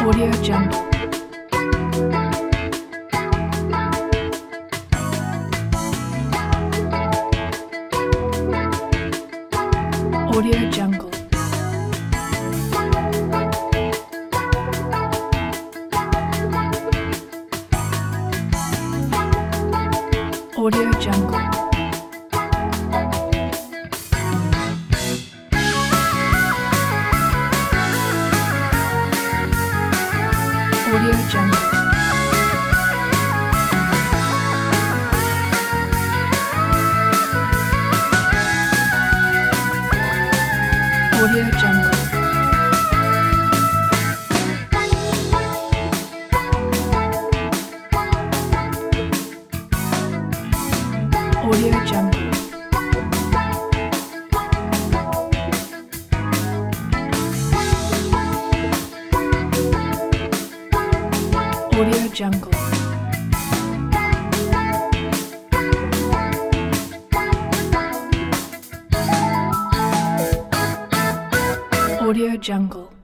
Audio Jungle. Audio Jungle. Audio Jungle. Audio Jungle. Audio Jungle. Audio Jungle. Audio Jungle. Audio Jungle.